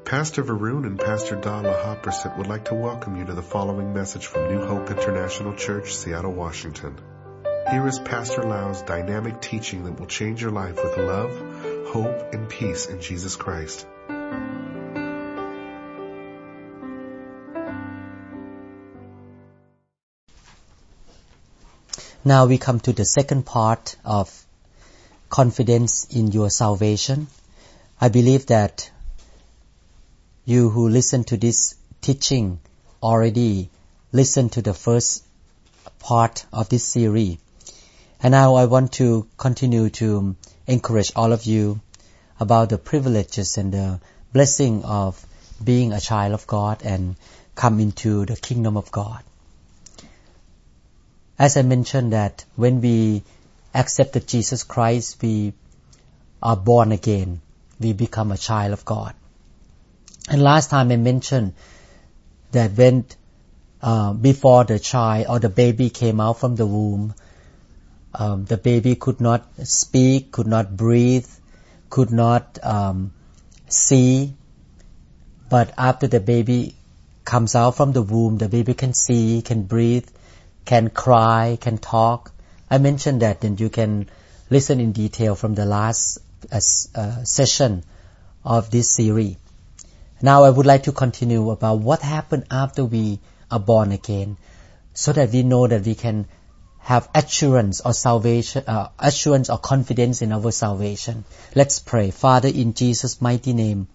Pastor Varun and Pastor Dala Hopperset would like to welcome you to the following message from New Hope International Church, Seattle, Washington. Here is Pastor Lau's dynamic teaching that will change your life with love, hope, and peace in Jesus Christ. Now we come to the second part of confidence in your salvation. I believe that you who listen to this teaching already listened to the first part of this series. And now I want to continue to encourage all of you about the privileges and the blessing of being a child of God and come into the kingdom of God. As I mentioned that when we accepted Jesus Christ, we are born again. We become a child of God. And last time I mentioned that when before the child or the baby came out from the womb, the baby could not speak, could not breathe, could not see. But after the baby comes out from the womb, the baby can see, can breathe, can cry, can talk. I mentioned that, and you can listen in detail from the last session of this series. Now I would like to continue about what happened after we are born again, so that we know that we can have assurance or salvation, assurance or confidence in our salvation. Let's pray. Father, in Jesus' mighty name,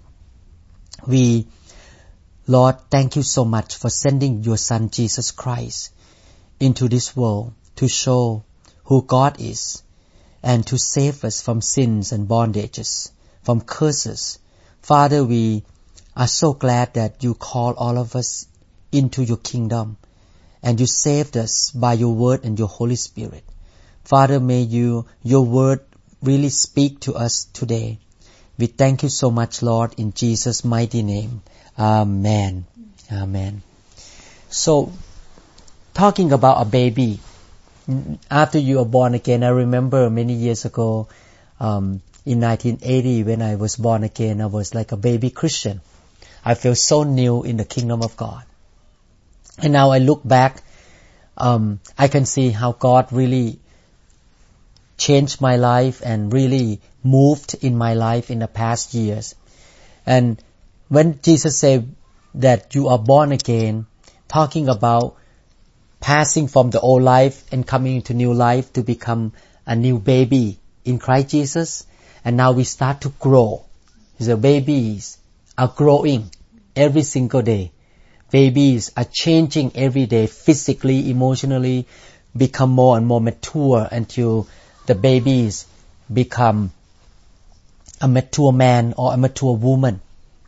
Lord, thank you so much for sending your Son Jesus Christ into this world to show who God is and to save us from sins and bondages, from curses. Father, we are so glad that you call all of us into your kingdom and you saved us by your word and your Holy Spirit. Father, may your word really speak to us today. We thank you so much, Lord, in Jesus' mighty name. Amen. Amen. So, talking about a baby, after you are born again, I remember many years ago, in 1980, when I was born again, I was like a baby Christian. I feel so new in the kingdom of God. And now I look back, I can see how God really changed my life and really moved in my life in the past years. And when Jesus said that you are born again, talking about passing from the old life and coming into new life to become a new baby in Christ Jesus, and now we start to grow. The babies are growing every single day. Babies are changing every day, physically, emotionally, become more and more mature until the babies become a mature man or a mature woman.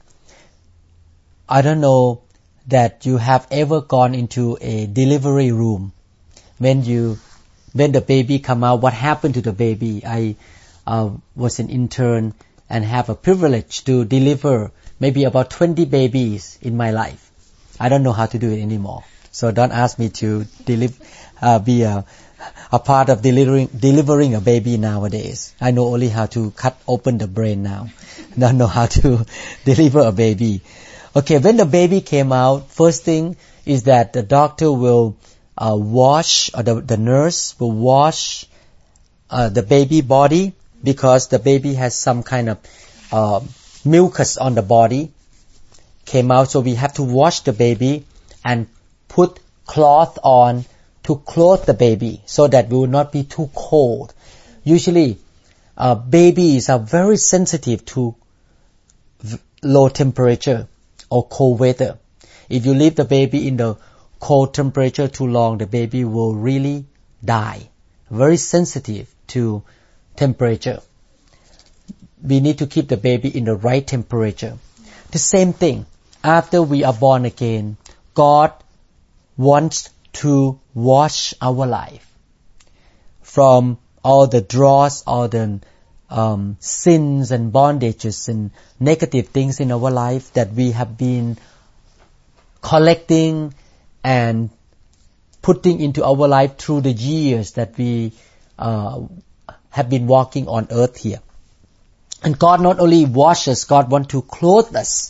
I don't know that you have ever gone into a delivery room. When the baby come out, what happened to the baby? I was an intern and have a privilege to deliver maybe about 20 babies in my life. I don't know how to do it anymore. So don't ask me to be a part of delivering a baby nowadays. I know only how to cut open the brain now. Don't know how to deliver a baby. Okay, when the baby came out, first thing is that the doctor will wash, or the nurse will wash the baby body, because the baby has some kind of mucus on the body came out, so we have to wash the baby and put cloth on to clothe the baby so that it will not be too cold. Usually, babies are very sensitive to low temperature or cold weather. If you leave the baby in the cold temperature too long, the baby will really die. Very sensitive to temperature. We need to keep the baby in the right temperature. The same thing, after we are born again, God wants to wash our life from all the dross, all the sins and bondages and negative things in our life that we have been collecting and putting into our life through the years that we have been walking on earth here. And God not only washes, God wants to clothe us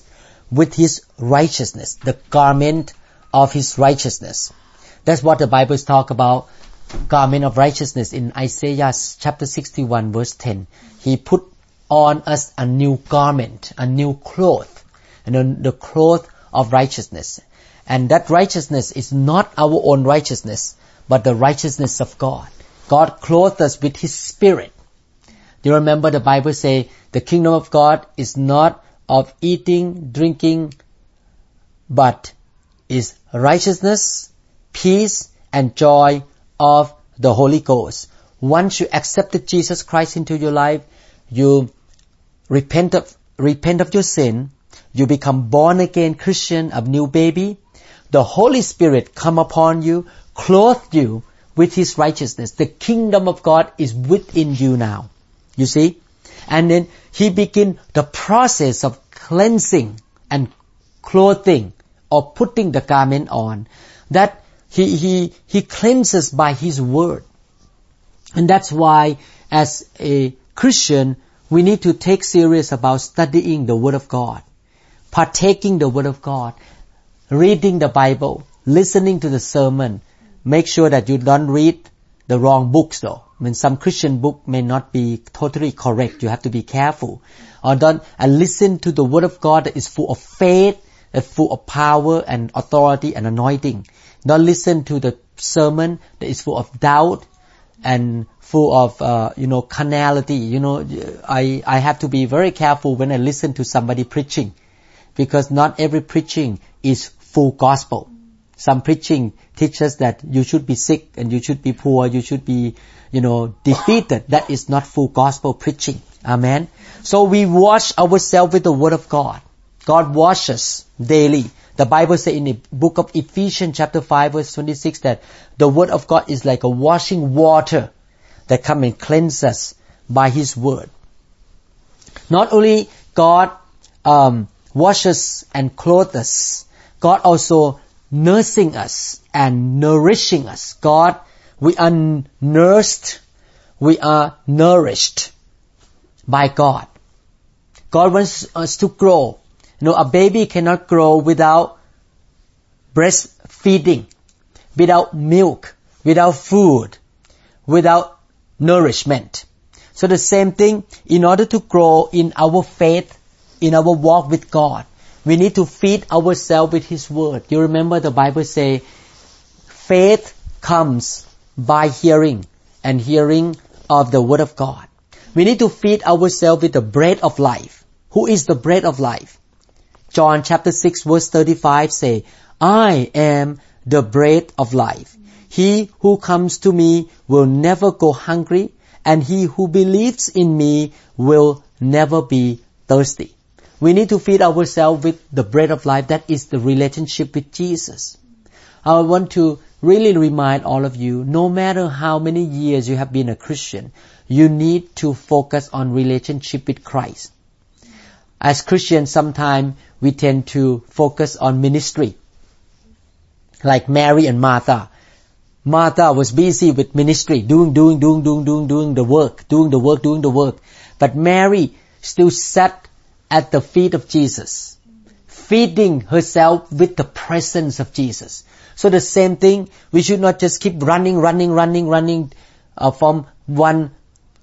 with His righteousness, the garment of His righteousness. That's what the Bible talks about, garment of righteousness in Isaiah chapter 61 verse 10. He put on us a new garment, a new cloth, and the cloth of righteousness. And that righteousness is not our own righteousness, but the righteousness of God. God clothed us with His Spirit. Do you remember the Bible say the kingdom of God is not of eating, drinking, but is righteousness, peace, and joy of the Holy Ghost. Once you accepted Jesus Christ into your life, you repent of your sin, you become born again Christian, a new baby, the Holy Spirit come upon you, clothe you with His righteousness. The kingdom of God is within you now. You see? And then He begin the process of cleansing and clothing or putting the garment on. That He cleanses by His word. And that's why as a Christian, we need to take serious about studying the Word of God, partaking the Word of God, reading the Bible, listening to the sermon. Make sure that you don't read the wrong books though. I mean, some Christian book may not be totally correct. You have to be careful. And listen to the Word of God that is full of faith, full of power and authority and anointing. Don't listen to the sermon that is full of doubt and full of, carnality. I have to be very careful when I listen to somebody preaching, because not every preaching is full gospel. Some preaching teaches that you should be sick and you should be poor, you should be, defeated. That is not full gospel preaching. Amen. So we wash ourselves with the Word of God. God washes daily. The Bible says in the book of Ephesians chapter 5 verse 26 that the Word of God is like a washing water that come and cleanse us by His Word. Not only God washes and clothes us, God also nursing us and nourishing us. We are nursed, we are nourished by God. God wants us to grow. A baby cannot grow without breastfeeding, without milk, without food, without nourishment. So the same thing, in order to grow in our faith, in our walk with God, we need to feed ourselves with His Word. You remember the Bible say, faith comes by hearing, and hearing of the Word of God. We need to feed ourselves with the bread of life. Who is the bread of life? John chapter 6 verse 35 say, I am the bread of life. He who comes to me will never go hungry, and he who believes in me will never be thirsty. We need to feed ourselves with the bread of life. That is the relationship with Jesus. I want to really remind all of you, no matter how many years you have been a Christian, you need to focus on relationship with Christ. As Christians, sometimes we tend to focus on ministry. Like Mary and Martha. Martha was busy with ministry, doing the work. But Mary still sat at the feet of Jesus, feeding herself with the presence of Jesus. So the same thing, we should not just keep running from one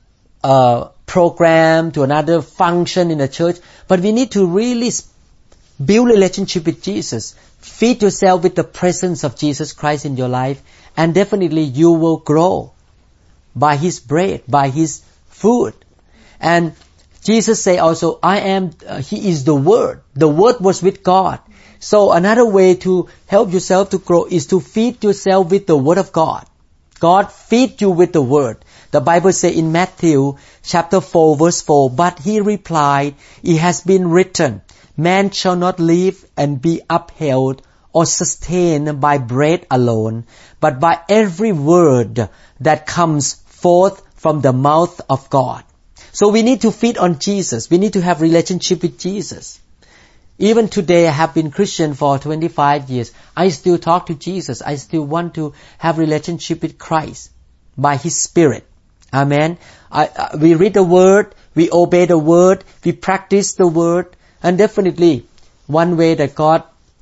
program to another function in the church, but we need to really build a relationship with Jesus. Feed yourself with the presence of Jesus Christ in your life, and definitely you will grow by His bread, by His food. And Jesus say also, He is the Word. The Word was with God. So another way to help yourself to grow is to feed yourself with the Word of God. God feed you with the Word. The Bible say in Matthew chapter 4 verse 4, but He replied, it has been written, man shall not live and be upheld or sustained by bread alone, but by every word that comes forth from the mouth of God. So we need to feed on Jesus. We need to have relationship with Jesus. Even today, I have been Christian for 25 years. I still talk to Jesus. I still want to have relationship with Christ by His Spirit. Amen. We read the Word, we obey the Word, we practice the Word, and definitely one way that God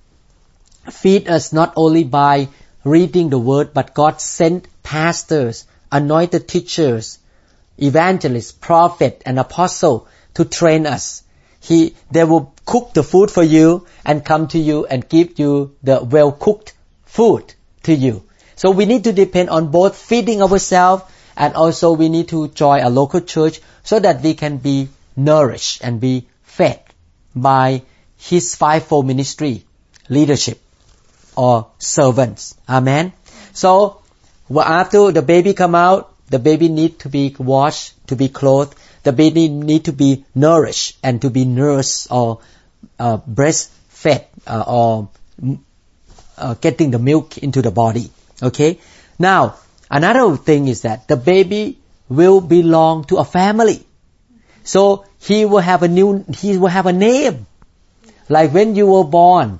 feed us not only by reading the word, but God sent pastors, anointed teachers, evangelists, prophet, and apostle to train us. They will cook the food for you and come to you and give you the well-cooked food to you. So we need to depend on both feeding ourselves, and also we need to join a local church so that we can be nourished and be fed by His fivefold ministry, leadership, or servants. Amen. So after the baby come out, the baby need to be washed, to be clothed. The baby need to be nourished and to be nursed or breastfed or getting the milk into the body. Okay. Now another thing is that the baby will belong to a family. So he will have a name. Like when you were born,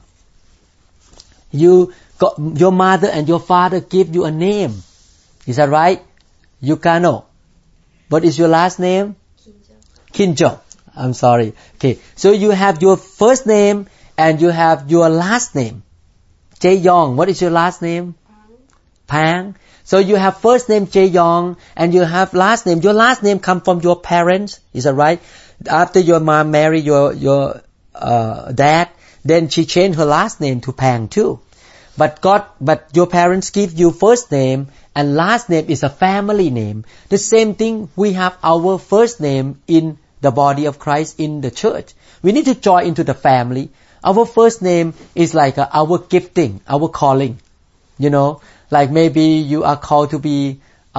your mother and your father give you a name. Is that right? Yukano. What is your last name? Kinjo. I'm sorry. Okay. So you have your first name and you have your last name. Jae-yong. What is your last name? Pang. So you have first name Jae-yong and you have last name. Your last name come from your parents. Is that right? After your mom married your dad, then she changed her last name to Pang too. But your parents give you first name and last name is a family name. The same thing, we have our first name in the body of Christ in the church. We need to join into the family. Our first name is like our gifting, our calling. You know, like maybe you are called to be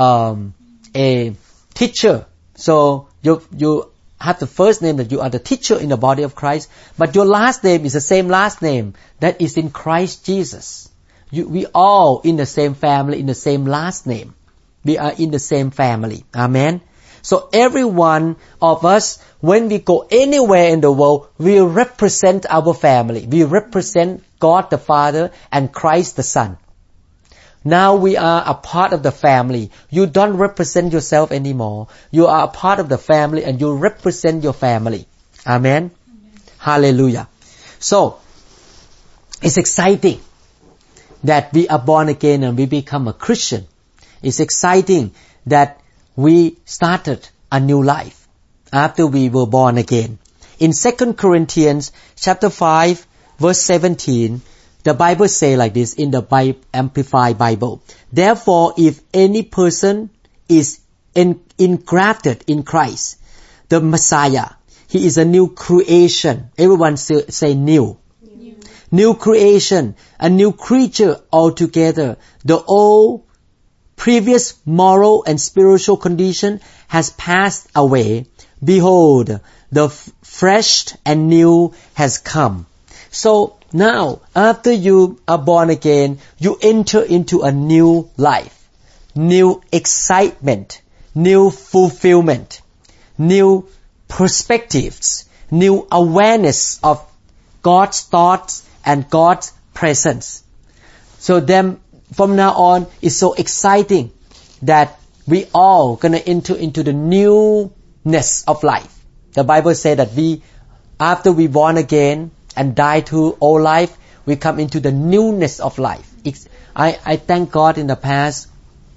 a teacher. So you have the first name that you are the teacher in the body of Christ, but your last name is the same last name that is in Christ Jesus. We all in the same family, in the same last name. We are in the same family. Amen. So every one of us, when we go anywhere in the world, we represent our family. We represent God the Father and Christ the Son. Now we are a part of the family. You don't represent yourself anymore. You are a part of the family and you represent your family. Amen. Hallelujah. So, it's exciting that we are born again and we become a Christian. It's exciting that we started a new life after we were born again. In 2 Corinthians chapter 5 verse 17, the Bible say like this in the Amplified Bible. Therefore, if any person is engrafted in Christ, the Messiah, he is a new creation. Everyone say new. New creation, a new creature altogether. The old previous moral and spiritual condition has passed away. Behold, the fresh and new has come. So now, after you are born again, you enter into a new life, new excitement, new fulfillment, new perspectives, new awareness of God's thoughts and God's presence. So then, from now on, it's so exciting that we all gonna enter into the newness of life. The Bible says that after we born again and die to old life, we come into the newness of life. I thank God in the past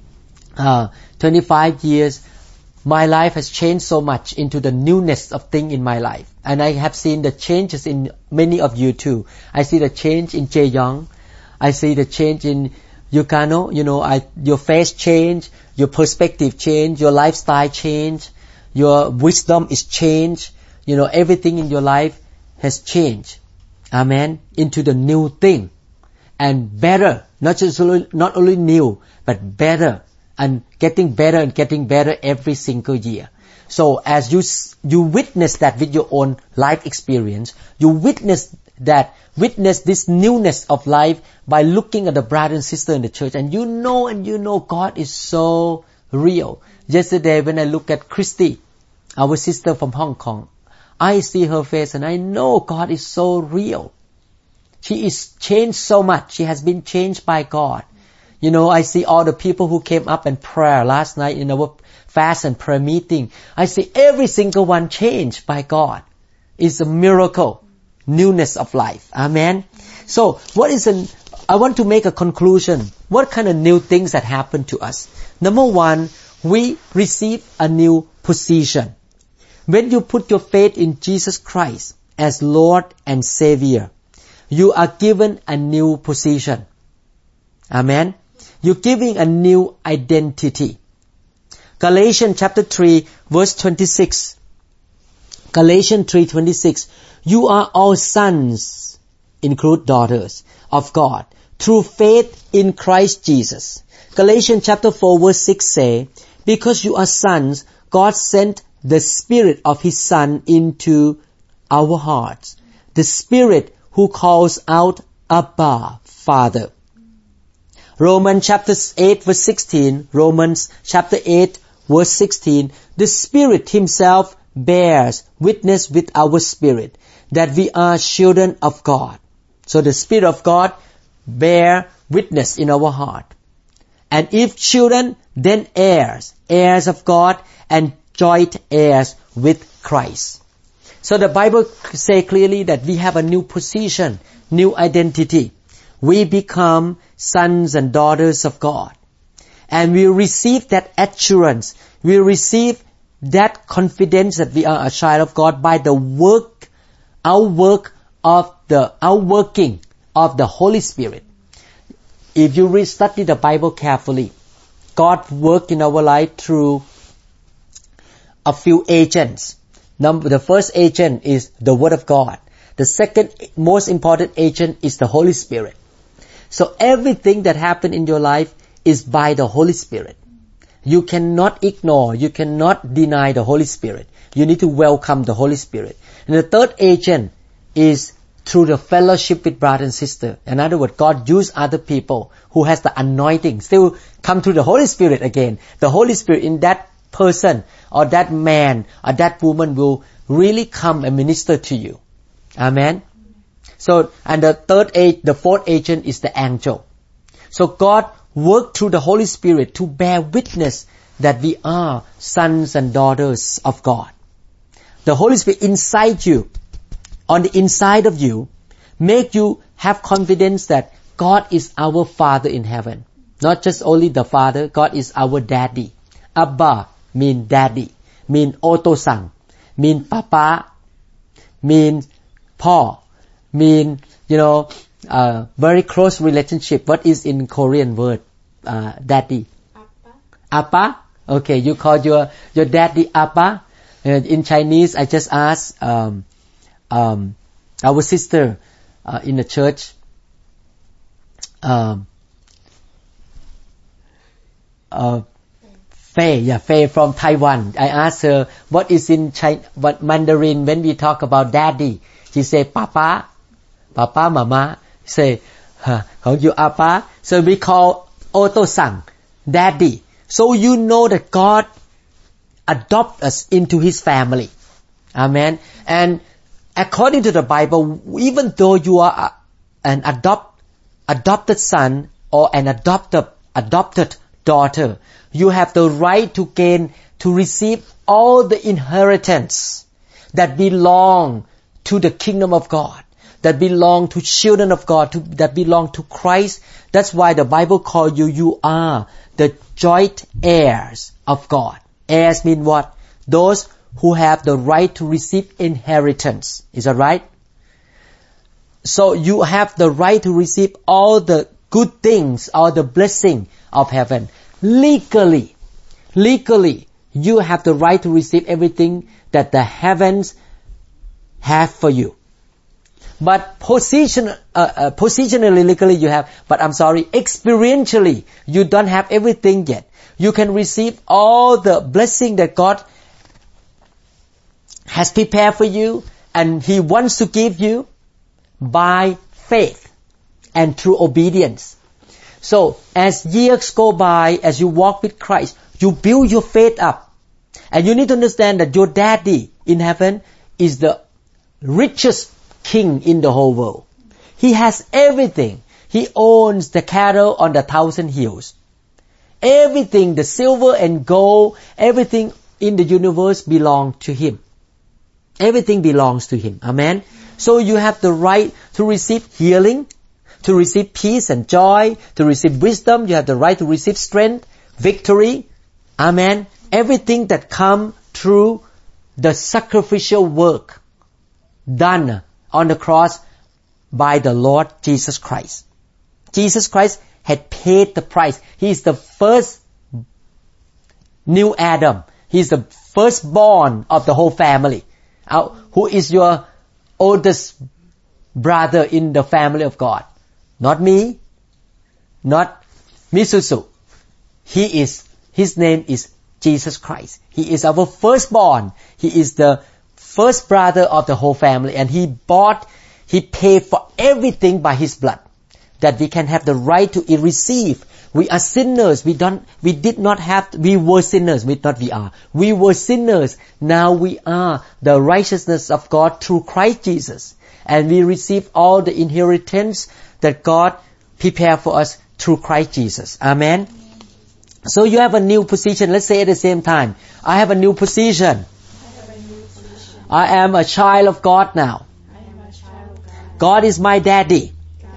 25 years, my life has changed so much into the newness of things in my life. And I have seen the changes in many of you too. I see the change in Jae-yong. I see the change in Yukano. You know, your face change, your perspective change, your lifestyle change, your wisdom is changed. You know, everything in your life has changed. Amen. Into the new thing. And better. Not only new, but better. And getting better every single year. So as you witness that with your own life experience, you witness this newness of life by looking at the brother and sister in the church, and you know God is so real. Yesterday when I look at Christy, our sister from Hong Kong, I see her face and I know God is so real. She is changed so much. She has been changed by God. You know, I see all the people who came up and prayer last night in our fast and prayer meeting. I see every single one changed by God. It's a miracle. newness of life. Amen. So I want to make a conclusion. What kind of new things that happen to us? Number one, we receive a new position. When you put your faith in Jesus Christ as Lord and Savior, you are given a new position. Amen. You're giving a new identity. Galatians chapter 3 verse 26. Galatians 3:26. You are all sons, include daughters, of God, through faith in Christ Jesus. Galatians chapter 4 verse 6 say, because you are sons, God sent the Spirit of His Son into our hearts. The Spirit who calls out, Abba, Father. Romans chapter 8 verse 16. Romans chapter 8 verse 16. The Spirit Himself bears witness with our spirit that we are children of God. So the Spirit of God bear witness in our heart. And if children, then heirs, heirs of God and joint heirs with Christ. So the Bible say clearly that we have a new position, new identity. We become sons and daughters of God. And we receive that assurance. We receive that confidence that we are a child of God by the outworking of the Holy Spirit. If you study the Bible carefully, God worked in our life through a few agents. The first agent is the Word of God. The second most important agent is the Holy Spirit. So everything that happened in your life is by the Holy Spirit. You cannot ignore, you cannot deny the Holy Spirit. You need to welcome the Holy Spirit. And the third agent is through the fellowship with brother and sister. In other words, God used other people who has the anointing. Still come through the Holy Spirit again. The Holy Spirit in that person or that man or that woman will really come and minister to you. Amen. So, and the fourth agent is the angel. So God worked through the Holy Spirit to bear witness that we are sons and daughters of God. The Holy Spirit inside you, on the inside of you, make you have confidence that God is our Father in heaven. Not just only the Father, God is our Daddy. Abba mean Daddy, mean Otosang, mean Papa, mean Paul, mean, very close relationship. What is in Korean word, Daddy? Appa? Okay, you call your daddy Appa. In Chinese, I just asked our sister in the church, Faye from Taiwan. I asked her what is in Mandarin when we talk about daddy. She said Papa, Mama. Say, call you Appa. So we call Otosang, Daddy. So you know that God adopt us into His family. Amen. And according to the Bible, even though you are an adopted son or an adopted daughter, you have the right to receive all the inheritance that belong to the kingdom of God, that belong to children of God, that belong to Christ. That's why the Bible calls you are the joint heirs of God. Heirs mean what? Those who have the right to receive inheritance. Is that right? So you have the right to receive all the good things, all the blessing of heaven. Legally, you have the right to receive everything that the heavens have for you. But positionally, legally you have, but experientially, you don't have everything yet. You can receive all the blessing that God has prepared for you and He wants to give you by faith and through obedience. So, as years go by, as you walk with Christ, you build your faith up. And you need to understand that your daddy in heaven is the richest king in the whole world. He has everything. He owns the cattle on the 1,000 hills. Everything, the silver and gold, everything in the universe belongs to Him. Everything belongs to Him. Amen. So you have the right to receive healing, to receive peace and joy, to receive wisdom. You have the right to receive strength, victory. Amen. Everything that comes through the sacrificial work done on the cross by the Lord Jesus Christ. Jesus Christ had paid the price. He is the first new Adam. He is the firstborn of the whole family. Who is your oldest brother in the family of God? Not me, not Misusu. His name is Jesus Christ. He is our firstborn. He is the first brother of the whole family, and He paid for everything by His blood, that we can have the right to receive. We are sinners. We were sinners. We were sinners. Now we are the righteousness of God through Christ Jesus. And we receive all the inheritance that God prepared for us through Christ Jesus. Amen. So you have a new position. Let's say at the same time, I have a new position. I am a child of God now. God is my daddy.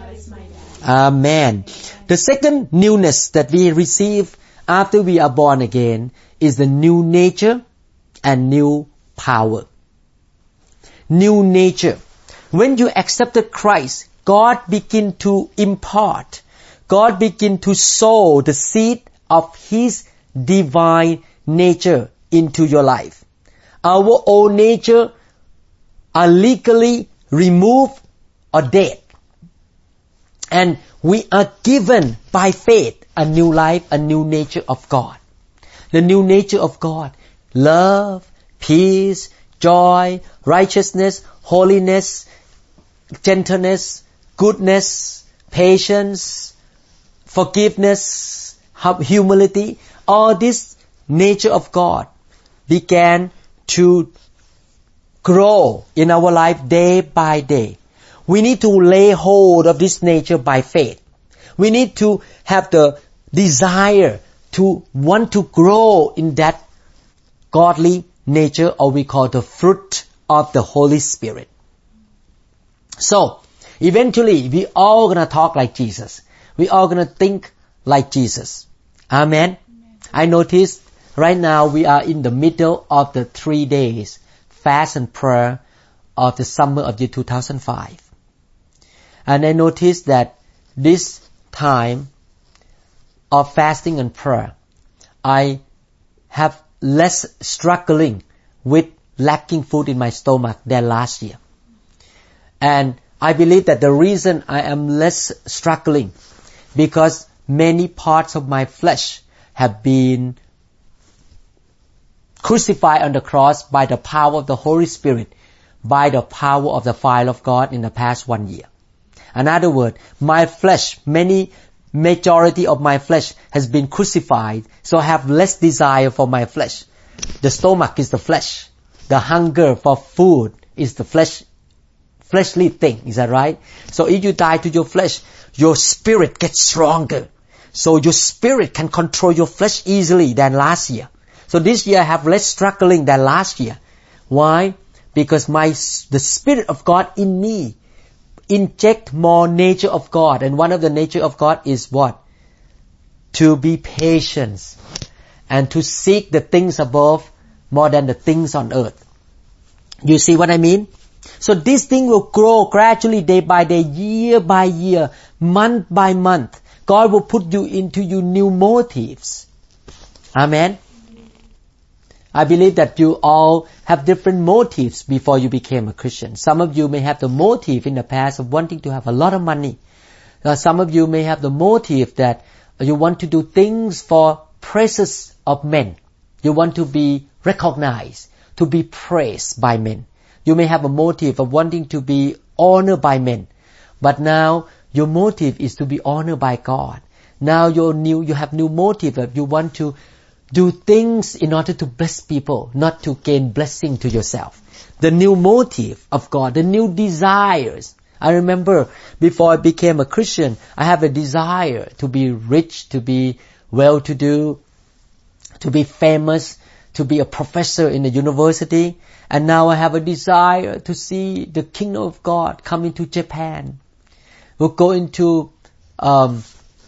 Amen. The second newness that we receive after we are born again is the new nature and new power. New nature. When you accepted Christ, God began to impart. God began to sow the seed of His divine nature into your life. Our old nature are legally removed or dead. And we are given by faith a new life, a new nature of God. The new nature of God. Love, peace, joy, righteousness, holiness, gentleness, goodness, patience, forgiveness, humility. All this nature of God began to grow in our life day by day. We need to lay hold of this nature by faith. We need to have the desire to want to grow in that godly nature, or we call the fruit of the Holy Spirit. So, eventually, we all gonna talk like Jesus. We all gonna think like Jesus. Amen. I noticed right now we are in the middle of the 3 days fast and prayer of the summer of year 2005. And I noticed that this time of fasting and prayer, I have less struggling with lacking food in my stomach than last year. And I believe that the reason I am less struggling because many parts of my flesh have been crucified on the cross by the power of the Holy Spirit, by the power of the fire of God in the past 1 year. In other words, my flesh, majority of my flesh has been crucified, so I have less desire for my flesh. The stomach is the flesh. The hunger for food is the fleshly thing. Is that right? So if you die to your flesh, your spirit gets stronger. So your spirit can control your flesh easily than last year. So this year I have less struggling than last year. Why? Because the Spirit of God in me inject more nature of God. And one of the nature of God is what? To be patient and to seek the things above more than the things on earth. You see what I mean? So this thing will grow gradually day by day, year by year, month by month. God will put you into your new motives. Amen. I believe that you all have different motives before you became a Christian. Some of you may have the motive in the past of wanting to have a lot of money. Some of you may have the motive that you want to do things for praises of men. You want to be recognized, to be praised by men. You may have a motive of wanting to be honored by men. But now your motive is to be honored by God. Now you have new motive that you want to do things in order to bless people, not to gain blessing to yourself. The new motive of God, the new desires. I remember before I became a Christian, I have a desire to be rich, to be well-to-do, to be famous, to be a professor in the university, and now I have a desire to see the kingdom of God come into Japan. We'll go into Hong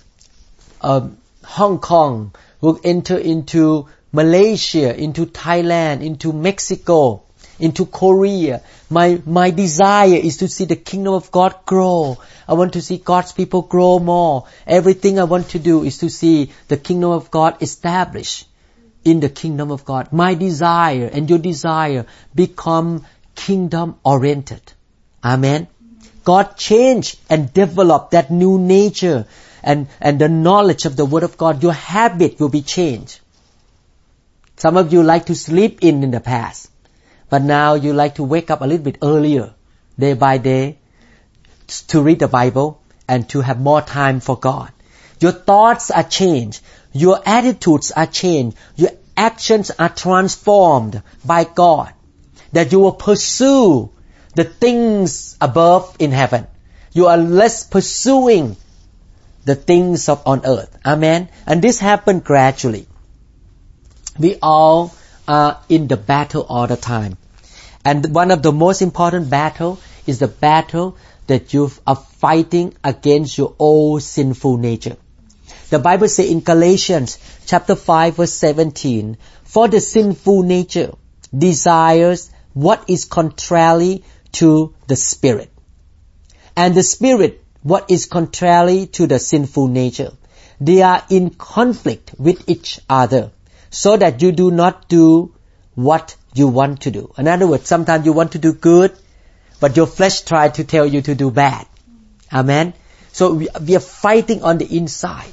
Kong. We'll enter into Malaysia, into Thailand, into Mexico, into Korea. My desire is to see the kingdom of God grow. I want to see God's people grow more. Everything I want to do is to see the kingdom of God established in the kingdom of God. My desire and your desire become kingdom oriented. Amen. God changed and developed that new nature and the knowledge of the word of God. Your habit will be changed. Some of you like to sleep in the past, but now you like to wake up a little bit earlier, day by day, to read the Bible and to have more time for God. Your thoughts are changed. Your attitudes are changed. Your actions are transformed by God. That you will pursue the things above in heaven. You are less pursuing the things on earth. Amen. And this happened gradually. We all are in the battle all the time. And one of the most important battle is the battle that you are fighting against your old sinful nature. The Bible says in Galatians chapter 5 verse 17, for the sinful nature desires what is contrary to the Spirit, and the Spirit what is contrary to the sinful nature. They are in conflict with each other, so that you do not do what you want to do. In other words, sometimes you want to do good, but your flesh tries to tell you to do bad. Amen. So we are fighting on the inside.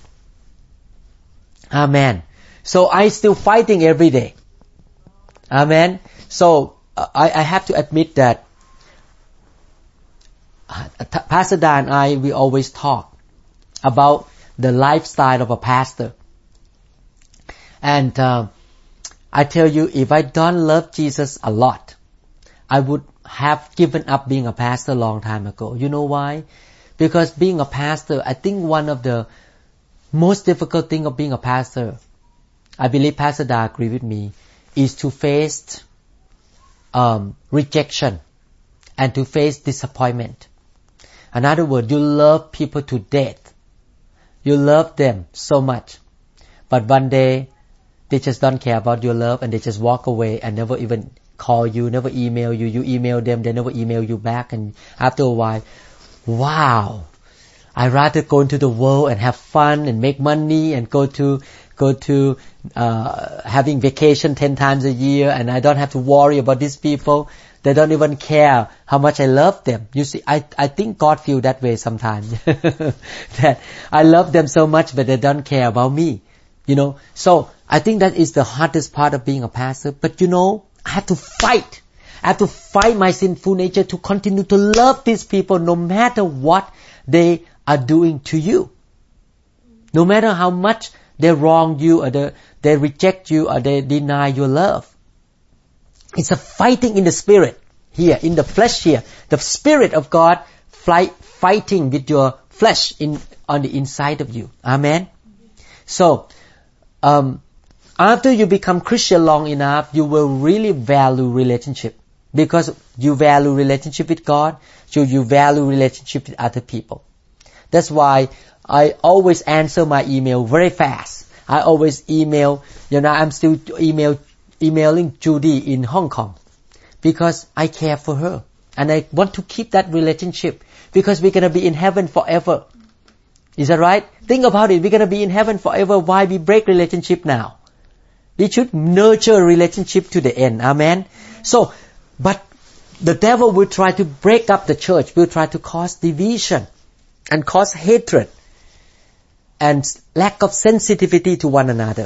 Amen. So I still fighting every day. Amen. So I have to admit that Pastor Dan and I, we always talk about the lifestyle of a pastor. And I tell you, if I don't love Jesus a lot, I would have given up being a pastor a long time ago. You know why? Because being a pastor, I think one of the most difficult thing of being a pastor, I believe Pastor Da agree with me, is to face rejection and to face disappointment. In other words, you love people to death. You love them so much. But one day, they just don't care about your love and they just walk away and never even call you, never email you. You email them, they never email you back. And after a while, wow, I'd rather go into the world and have fun and make money and go to having vacation 10 times a year, and I don't have to worry about these people. They don't even care how much I love them. You see, I think God feels that way sometimes. That I love them so much, but they don't care about me. You know, so I think that is the hardest part of being a pastor. But you know, I have to fight. I have to fight my sinful nature to continue to love these people no matter what they are doing to you. No matter how much they wrong you or they reject you or they deny your love. It's a fighting in the spirit here, in the flesh here. The Spirit of God fighting with your flesh on the inside of you. Amen? So, after you become Christian long enough, you will really value relationship. Because you value relationship with God, so you value relationship with other people. That's why I always answer my email very fast. I always email, I'm still emailing Judy in Hong Kong because I care for her and I want to keep that relationship because we're going to be in heaven forever. Is that right? Think about it. We're going to be in heaven forever. Why we break relationship now? We should nurture a relationship to the end. Amen. So, but the devil will try to break up the church, will try to cause division and cause hatred and lack of sensitivity to one another.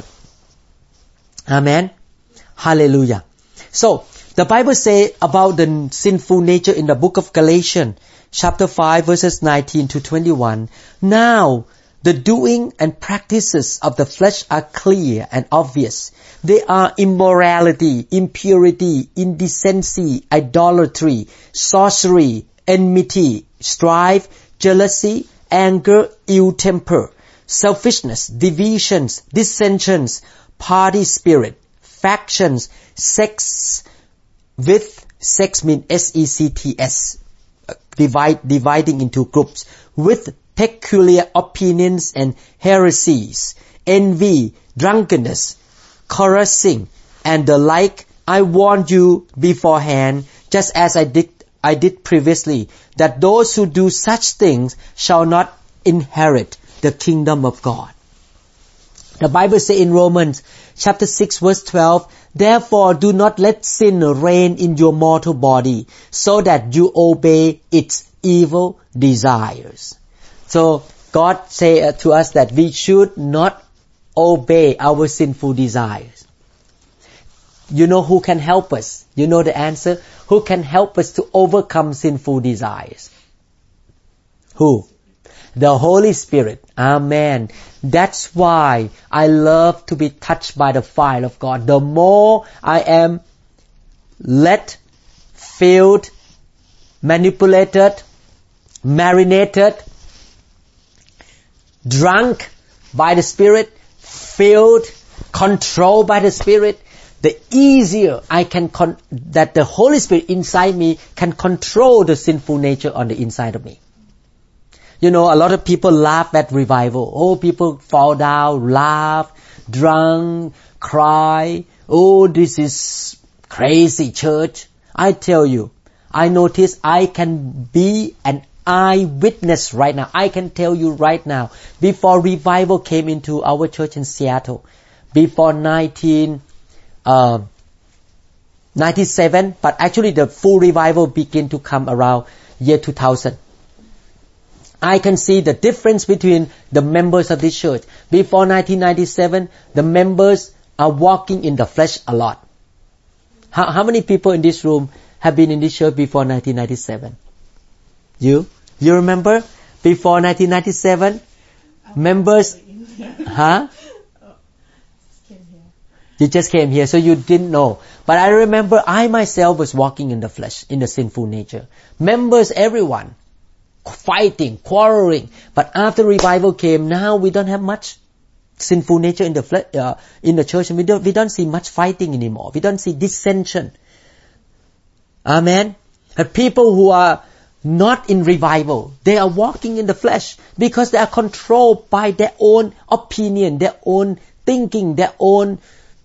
Amen. Hallelujah. So, the Bible says about the sinful nature in the book of Galatians, chapter 5, verses 19 to 21. Now, the doing and practices of the flesh are clear and obvious. They are immorality, impurity, indecency, idolatry, sorcery, enmity, strife, jealousy, anger, ill temper, selfishness, divisions, dissensions, party spirit, factions, sects with sex means sects, dividing into groups, with peculiar opinions and heresies, envy, drunkenness, carousing, and the like. I warned you beforehand, just as I did previously, that those who do such things shall not inherit the kingdom of God. The Bible says in Romans chapter 6 verse 12, therefore do not let sin reign in your mortal body, so that you obey its evil desires. So God say to us that we should not obey our sinful desires. You know who can help us? You know the answer? Who can help us to overcome sinful desires? Who? The Holy Spirit. Amen. That's why I love to be touched by the fire of God. The more I am led, filled, manipulated, marinated, drunk by the Spirit, filled, controlled by the Spirit, the easier I can that the Holy Spirit inside me can control the sinful nature on the inside of me. You know, a lot of people laugh at revival. Oh, people fall down, laugh, drunk, cry. Oh, this is crazy church. I tell you, I notice I can be an eyewitness right now. I can tell you right now, before revival came into our church in Seattle, before 1997, but actually the full revival began to come around year 2000. I can see the difference between the members of this church. Before 1997, the members are walking in the flesh a lot. How many people in this room have been in this church before 1997? You remember? Before 1997, members, huh? You just came here, so you didn't know. But I remember I myself was walking in the flesh, in the sinful nature. Members, everyone, fighting, quarreling. But after revival came, now we don't have much sinful nature in the flesh, in the church, and we don't see much fighting anymore. We don't see dissension. Amen. And people who are not in revival, they are walking in the flesh because they are controlled by their own opinion, their own thinking, their own,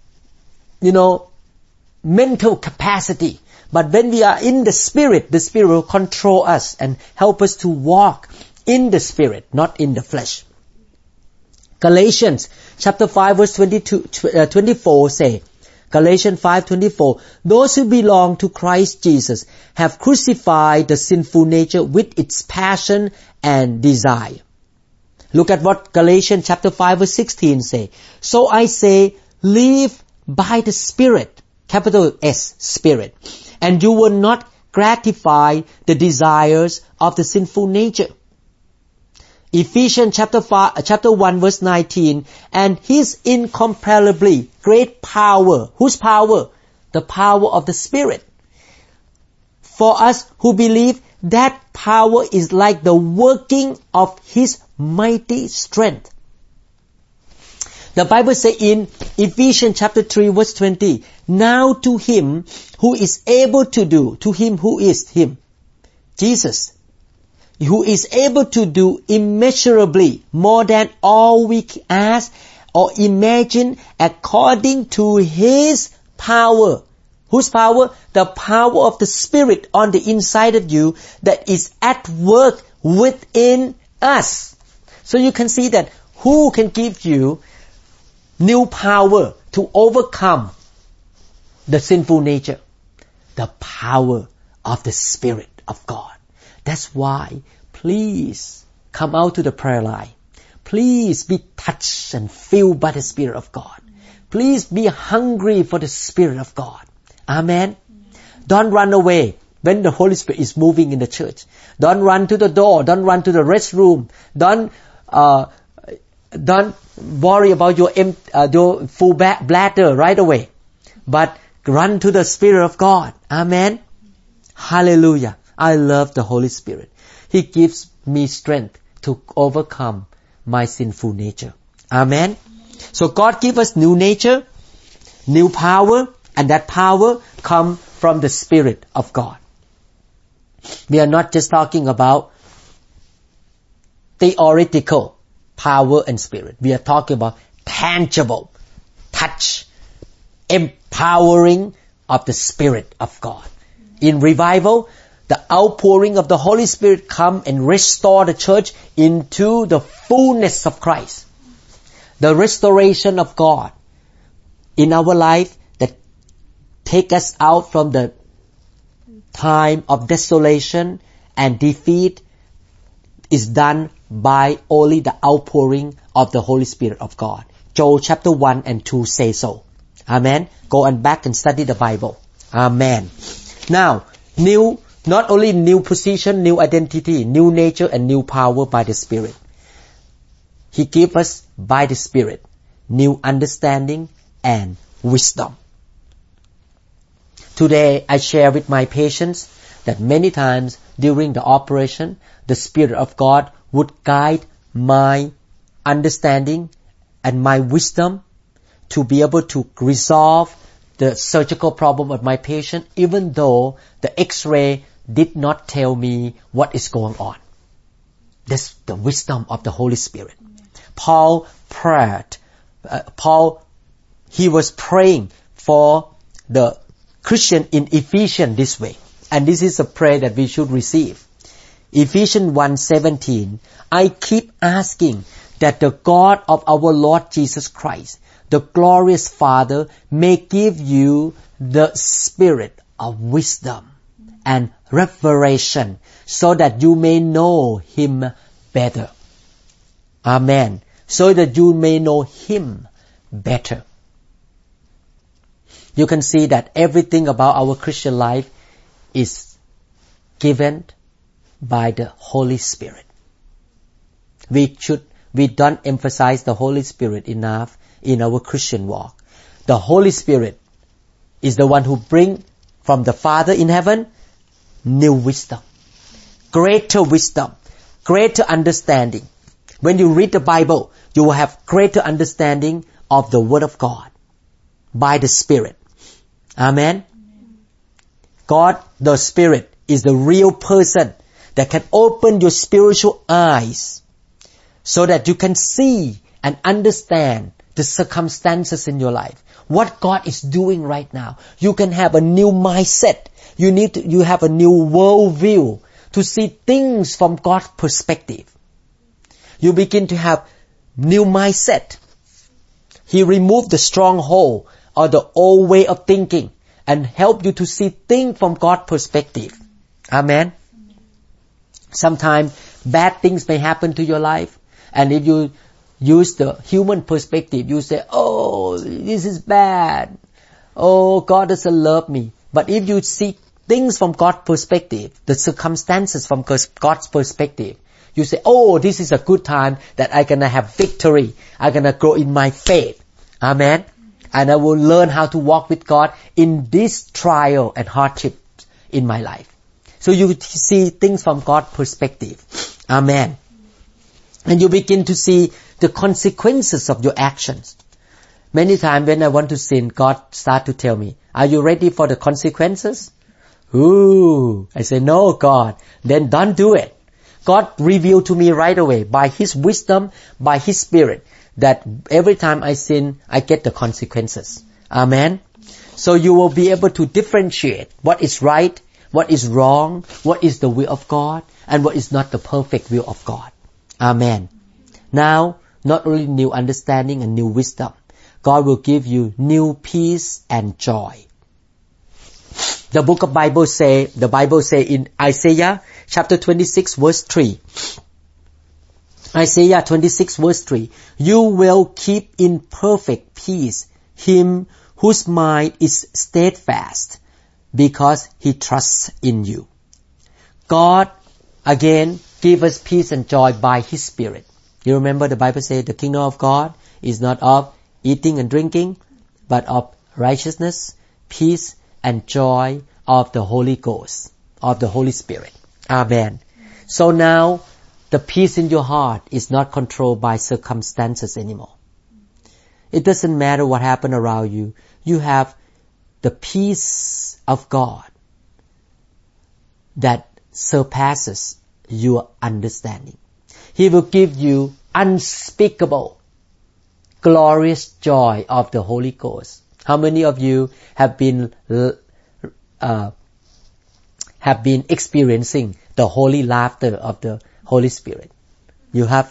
mental capacity. But when we are in the Spirit will control us and help us to walk in the Spirit, not in the flesh. Galatians chapter 5 verse 24 say, Galatians 5:24, those who belong to Christ Jesus have crucified the sinful nature with its passion and desire. Look at what Galatians chapter 5 verse 16 say. So I say, live by the Spirit, capital S, Spirit, and you will not gratify the desires of the sinful nature. Ephesians chapter 1 verse 19, and His incomparably great power. Whose power? The power of the Spirit. For us who believe, that power is like the working of His mighty strength. The Bible says in Ephesians chapter 3 verse 20, now to Him who is able to do, to Him who is Him, Jesus, who is able to do immeasurably more than all we ask or imagine, according to His power. Whose power? The power of the Spirit on the inside of you that is at work within us. So you can see that who can give you new power to overcome the sinful nature? The power of the Spirit of God. That's why, please come out to the prayer line. Please be touched and filled by the Spirit of God. Please be hungry for the Spirit of God. Amen. Don't run away when the Holy Spirit is moving in the church. Don't run to the door. Don't run to the restroom. Don't worry about your full bladder right away. But run to the Spirit of God. Amen. Hallelujah. I love the Holy Spirit. He gives me strength to overcome my sinful nature. Amen. So God gives us new nature. New power, and that power come from the Spirit of God. We are not just talking about theoretical power and spirit. We are talking about tangible touch, empowering of the Spirit of God. In revival, the outpouring of the Holy Spirit come and restore the church into the fullness of Christ. The restoration of God in our life that take us out from the time of desolation and defeat is done by only the outpouring of the Holy Spirit of God. Joel chapter 1 and 2 say so. Amen. Go and back and study the Bible. Amen. Now, not only new position, new identity, new nature, and new power by the Spirit. He gives us by the Spirit new understanding and wisdom. Today, I share with my patients that many times during the operation, the Spirit of God would guide my understanding and my wisdom to be able to resolve the surgical problem of my patient, even though the X-ray did not tell me what is going on. That's the wisdom of the Holy Spirit. Paul prayed. He was praying for the Christian in Ephesians this way. And this is a prayer that we should receive. Ephesians 1:17, I keep asking that the God of our Lord Jesus Christ, the glorious Father, may give you the spirit of wisdom and revelation so that you may know Him better. Amen. So that you may know Him better. You can see that everything about our Christian life is given by the Holy Spirit. We don't emphasize the Holy Spirit enough in our Christian walk. The Holy Spirit is the one who brings from the Father in heaven new wisdom, greater understanding. When you read the Bible, you will have greater understanding of the Word of God by the Spirit. Amen. God, the Spirit, is the real person that can open your spiritual eyes so that you can see and understand the circumstances in your life. What God is doing right now. You can have a new mindset. You have a new worldview to see things from God's perspective. You begin to have new mindset. He removed the stronghold or the old way of thinking and help you to see things from God's perspective. Amen. Sometimes bad things may happen to your life, and if you use the human perspective, you say, oh, this is bad. Oh, God doesn't love me. But if you see things from God's perspective, the circumstances from God's perspective, you say, oh, this is a good time that I'm going to have victory. I'm going to grow in my faith. Amen. And I will learn how to walk with God in this trial and hardship in my life. So you see things from God's perspective. Amen. And you begin to see the consequences of your actions. Many times when I want to sin, God starts to tell me, are you ready for the consequences? Ooh, I say, no, God, then don't do it. God revealed to me right away by His wisdom, by His Spirit, that every time I sin, I get the consequences. Amen. So you will be able to differentiate what is right, what is wrong, what is the will of God, and what is not the perfect will of God. Amen. Now, not only new understanding and new wisdom, God will give you new peace and joy. The Bible say in Isaiah chapter 26 verse 3. Isaiah 26 verse 3. You will keep in perfect peace him whose mind is steadfast, because he trusts in you. God, again, give us peace and joy by His Spirit. You remember the Bible says the kingdom of God is not of eating and drinking, but of righteousness, peace, and joy of the Holy Ghost, of the Holy Spirit. Amen. So now, the peace in your heart is not controlled by circumstances anymore. It doesn't matter what happened around you. you have the peace of God that surpasses your understanding. He will give you unspeakable, glorious joy of the Holy Ghost. How many of you have been experiencing the holy laughter of the Holy Spirit? You have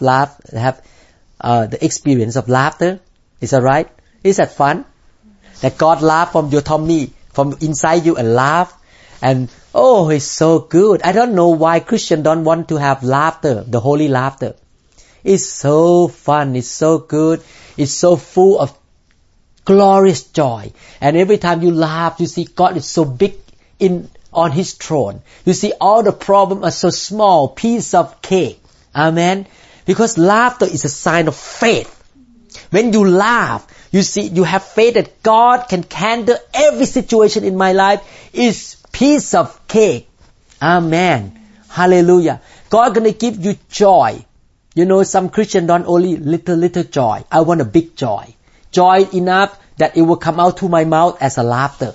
the experience of laughter. Is that right? Is that fun? That God laugh from your tummy, from inside you, and laugh. And oh, it's so good. I don't know why Christians don't want to have laughter, the holy laughter. It's so fun. It's so good. It's so full of glorious joy. And every time you laugh, you see God is so big on His throne. You see all the problems are so small, piece of cake. Amen. Because laughter is a sign of faith. When you laugh, you see, you have faith that God can handle every situation in my life. It's piece of cake. Amen. Hallelujah. God gonna give you joy. You know, some Christians don't only little joy. I want a big joy. Joy enough that it will come out to my mouth as a laughter.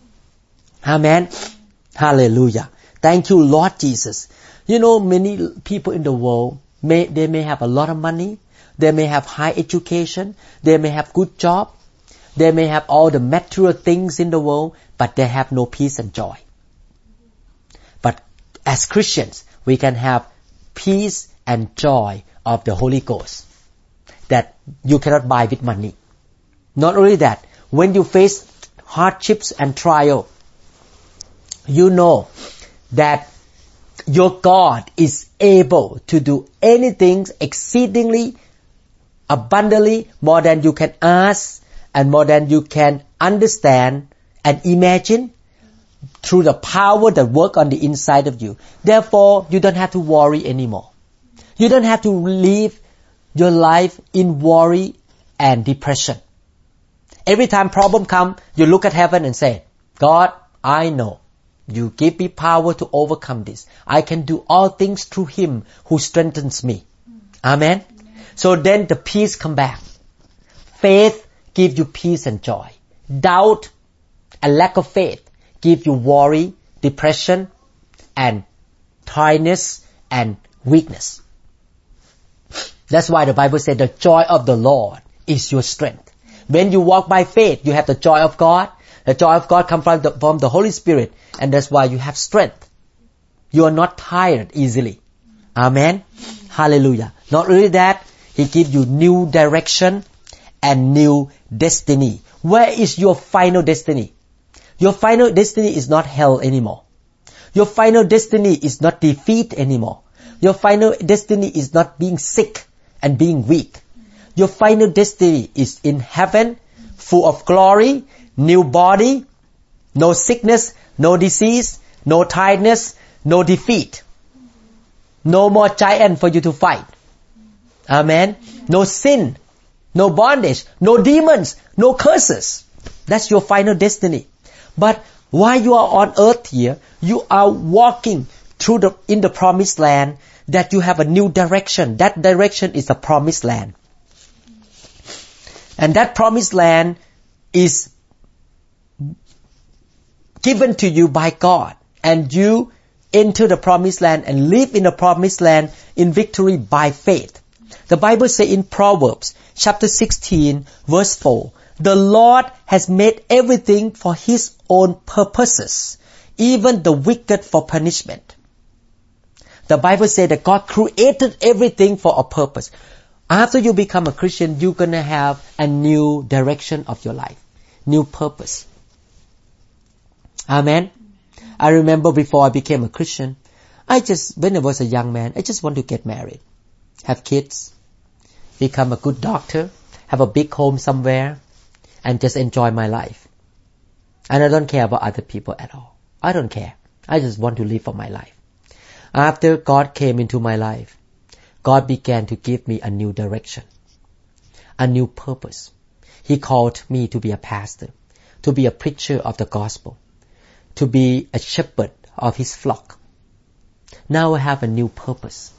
Amen. Hallelujah. Thank you, Lord Jesus. You know, many people in the world, they may have a lot of money. They may have high education. They may have good job. They may have all the material things in the world, but they have no peace and joy. But as Christians, we can have peace and joy of the Holy Ghost that you cannot buy with money. Not only that, when you face hardships and trial, you know that your God is able to do anything exceedingly, abundantly, more than you can ask and more than you can understand and imagine, through the power that works on the inside of you. Therefore, you don't have to worry anymore. You don't have to live your life in worry and depression. Every time problem comes, you look at heaven and say, God, I know you give me power to overcome this. I can do all things through Him who strengthens me. Amen. So then the peace come back. Faith gives you peace and joy. Doubt and lack of faith give you worry, depression, and tiredness and weakness. That's why the Bible said the joy of the Lord is your strength. When you walk by faith, you have the joy of God. The joy of God comes from the Holy Spirit, and that's why you have strength. You are not tired easily. Amen. Hallelujah. Not only that, He gives you new direction and new destiny. Where is your final destiny? Your final destiny is not hell anymore. Your final destiny is not defeat anymore. Your final destiny is not being sick and being weak. Your final destiny is in heaven, full of glory, new body, no sickness, no disease, no tiredness, no defeat. No more giant for you to fight. Amen. No sin, no bondage, no demons, no curses. That's your final destiny. But while you are on earth here, you are walking in the promised land, that you have a new direction. That direction is the promised land. And that promised land is given to you by God. And you enter the promised land and live in the promised land in victory by faith. The Bible says in Proverbs chapter 16 verse 4, the Lord has made everything for His own purposes, even the wicked for punishment. The Bible says that God created everything for a purpose. After you become a Christian, you're going to have a new direction of your life, new purpose. Amen. I remember before I became a Christian, when I was a young man, I just want to get married, have kids, become a good doctor, have a big home somewhere, and just enjoy my life. And I don't care about other people at all. I don't care. I just want to live for my life. After God came into my life, God began to give me a new direction, a new purpose. He called me to be a pastor, to be a preacher of the gospel, to be a shepherd of His flock. Now I have a new purpose.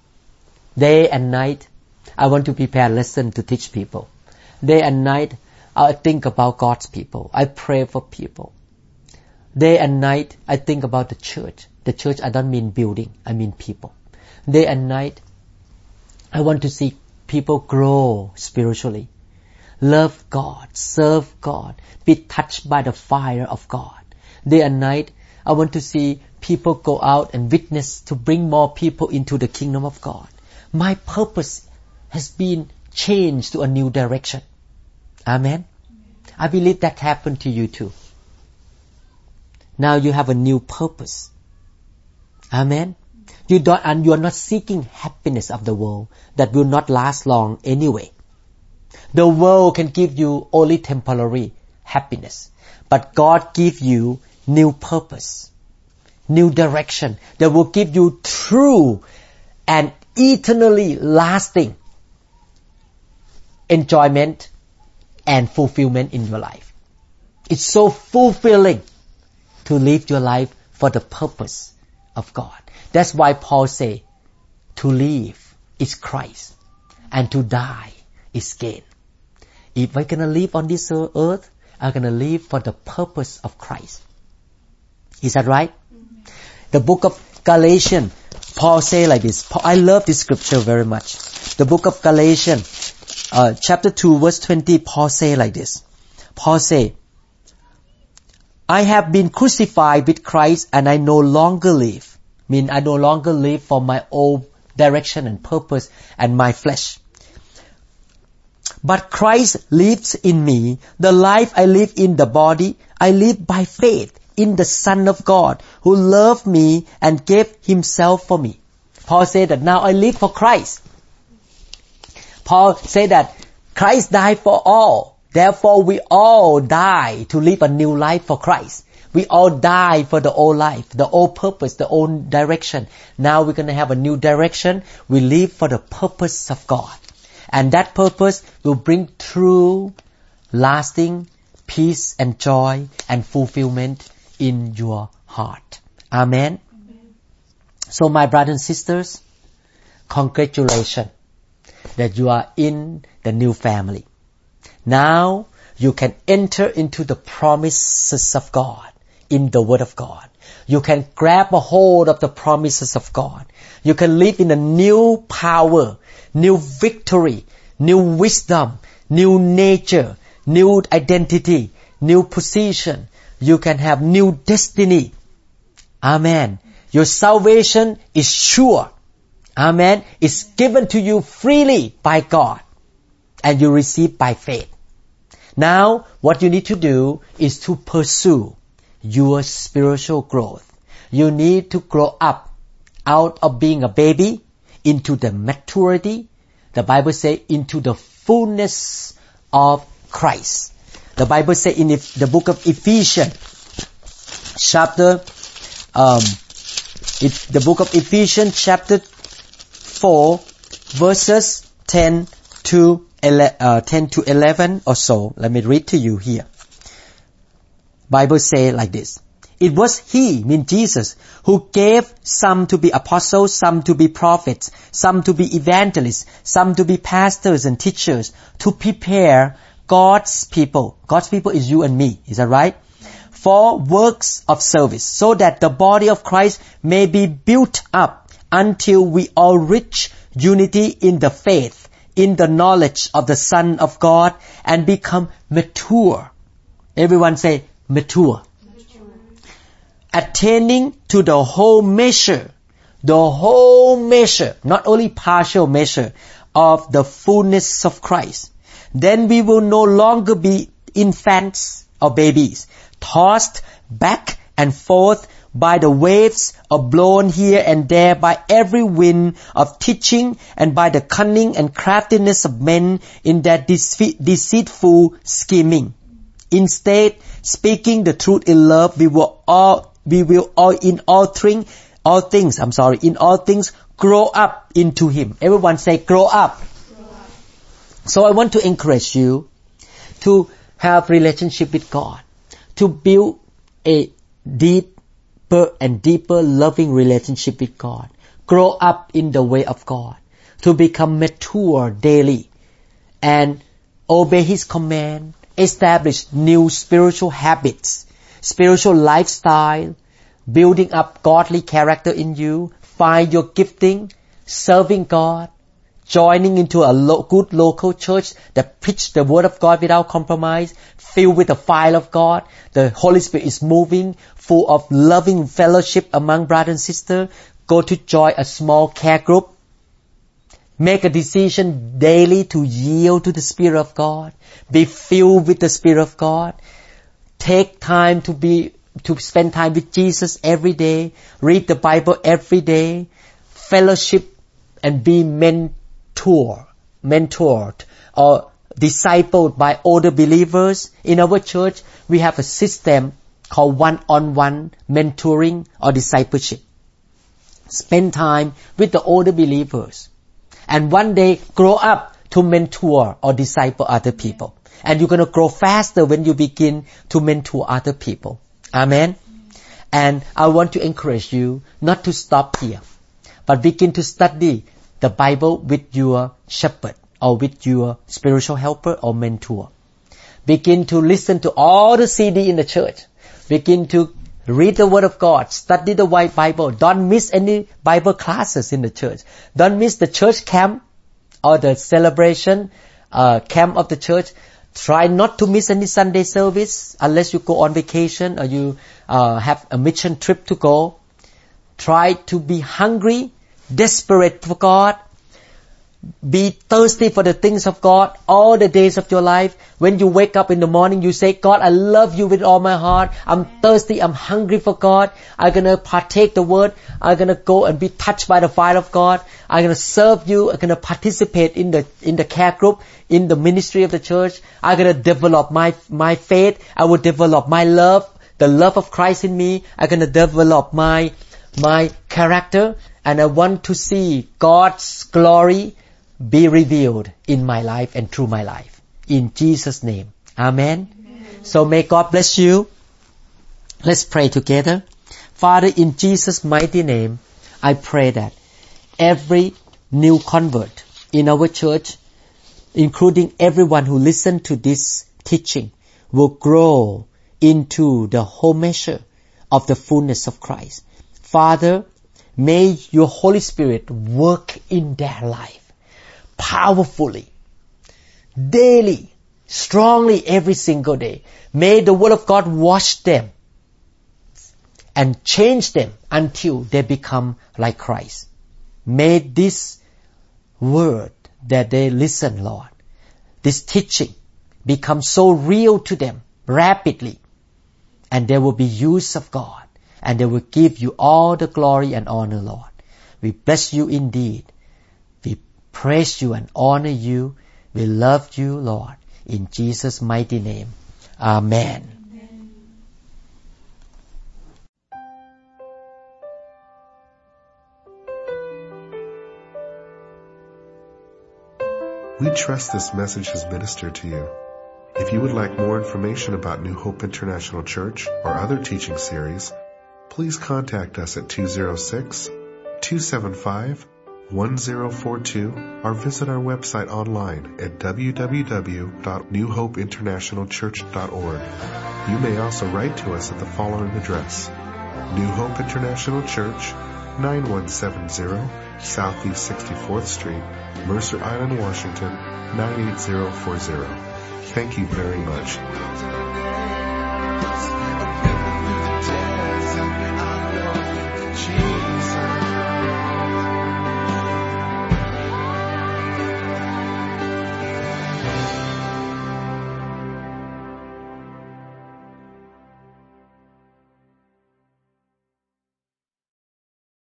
Day and night, I want to prepare lessons to teach people. Day and night, I think about God's people. I pray for people. Day and night, I think about the church. The church, I don't mean building, I mean people. Day and night, I want to see people grow spiritually. Love God, serve God, be touched by the fire of God. Day and night, I want to see people go out and witness to bring more people into the kingdom of God. My purpose has been changed to a new direction. Amen? I believe that happened to you too. Now you have a new purpose. Amen? You are not seeking happiness of the world that will not last long anyway. The world can give you only temporary happiness. But God gives you new purpose, new direction that will give you true and eternally lasting enjoyment and fulfillment in your life. It's so fulfilling to live your life for the purpose of God. That's why Paul say, to live is Christ and to die is gain. If I'm going to live on this earth, I'm going to live for the purpose of Christ. Is that right? Mm-hmm. The book of Galatians, Paul say like this. I love this scripture very much. The book of Galatians, chapter 2, verse 20, Paul say like this. Paul say, I have been crucified with Christ and I no longer live. I no longer live for my own direction and purpose and my flesh. But Christ lives in me. The life I live in the body, I live by faith in the Son of God who loved me and gave himself for me. Paul said that now I live for Christ. Paul said that Christ died for all. Therefore we all die to live a new life for Christ. We all die for the old life, the old purpose, the old direction. Now we're going to have a new direction. We live for the purpose of God. And that purpose will bring true, lasting peace and joy and fulfillment in your heart. Amen. Amen. So my brothers and sisters, congratulations that you are in the new family. Now you can enter into the promises of God in the Word of God. You can grab a hold of the promises of God. You can live in a new power, new victory, new wisdom, new nature, new identity, new position. You can have new destiny. Amen. Your salvation is sure. Amen. It's given to you freely by God. And you receive by faith. Now, what you need to do is to pursue your spiritual growth. You need to grow up out of being a baby into the maturity. The Bible says into the fullness of Christ. The Bible says in the book of Ephesians, chapter 4, verses 10 to 11 or so. Let me read to you here. Bible say like this. It was He, Jesus, who gave some to be apostles, some to be prophets, some to be evangelists, some to be pastors and teachers, to prepare God's people. God's people is you and me. Is that right? For works of service, so that the body of Christ may be built up until we all reach unity in the faith, in the knowledge of the Son of God, and become mature. Everyone say mature. Attaining to the whole measure, not only partial measure of the fullness of Christ. Then we will no longer be infants or babies, tossed back and forth by the waves or blown here and there by every wind of teaching and by the cunning and craftiness of men in their deceitful scheming. Instead, speaking the truth in love, we will all in all things grow up into Him. Everyone say grow up. So I want to encourage you to have relationship with God, to build a deeper and deeper loving relationship with God. Grow up in the way of God, to become mature daily and obey His command establish new spiritual habits, spiritual lifestyle, building up godly character in you, find your gifting, serving God, joining into a good local church that preach the word of God without compromise, filled with the fire of God. The Holy Spirit is moving, full of loving fellowship among brothers and sisters. Go to join a small care group. Make a decision daily to yield to the Spirit of God. Be filled with the Spirit of God. Take time to spend time with Jesus every day. Read the Bible every day. Fellowship and be mentored or discipled by older believers. In our church, we have a system called one-on-one mentoring or discipleship. Spend time with the older believers. And one day, grow up to mentor or disciple other people. And you're going to grow faster when you begin to mentor other people. Amen. And I want to encourage you not to stop here, but begin to study the Bible with your shepherd or with your spiritual helper or mentor. Begin to listen to all the CD in the church. Begin to read the Word of God. Study the White Bible. Don't miss any Bible classes in the church. Don't miss the church camp or the celebration camp of the church. Try not to miss any Sunday service unless you go on vacation or you have a mission trip to go. Try to be hungry, desperate for God. Be thirsty for the things of God all the days of your life. When you wake up in the morning, you say, God, I love you with all my heart. I'm thirsty. I'm hungry for God. I'm going to partake the word. I'm going to go and be touched by the fire of God. I'm going to serve you. I'm going to participate in the care group, in the ministry of the church. I'm going to develop my faith. I will develop my love, the love of Christ in me. I'm going to develop my character. And I want to see God's glory be revealed in my life and through my life. In Jesus' name. Amen. So may God bless you. Let's pray together. Father, in Jesus' mighty name, I pray that every new convert in our church, including everyone who listened to this teaching, will grow into the whole measure of the fullness of Christ. Father, may your Holy Spirit work in their life powerfully, daily, strongly every single day. May the Word of God wash them and change them until they become like Christ. May this word that they listen, Lord, this teaching become so real to them rapidly, and they will be used of God, and they will give you all the glory and honor, Lord. We bless you indeed. We praise you and honor you. We love you, Lord. In Jesus' mighty name. Amen. We trust this message has ministered to you. If you would like more information about New Hope International Church or other teaching series, please contact us at 206-275-1042 or visit our website online at www.newhopeinternationalchurch.org. You may also write to us at the following address: New Hope International Church, 9170 Southeast 64th Street, Mercer Island, Washington, 98040. Thank you very much.